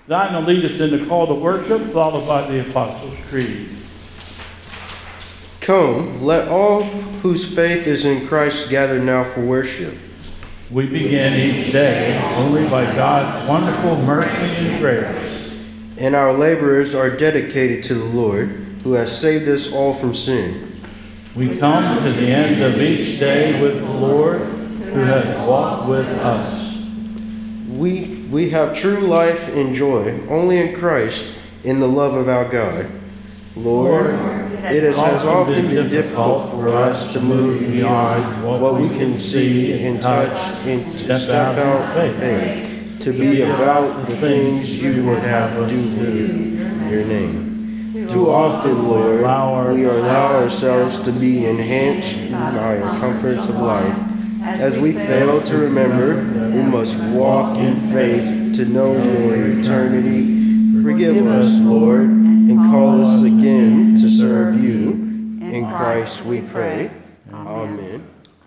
Zion will lead us in the call to worship, followed by the Apostles' Creed. Come, let all whose faith is in Christ gather now for worship. We begin each day only by God's wonderful mercy and grace. And our laborers are dedicated to the Lord, who has saved us all from sin. We come to the end of each day with the Lord, who has walked with us. We have true life and joy only in Christ, in the love of our God. Lord, it has often been difficult for us to move beyond what we can see and touch and to step out in faith, to be about the things you would have us do in your name. Too often, Lord, we allow ourselves to be enhanced by our comforts of life. As we fail to remember, we must walk in faith to know your eternity. Forgive us, Lord, and call us again to serve you. In Christ we pray. Amen.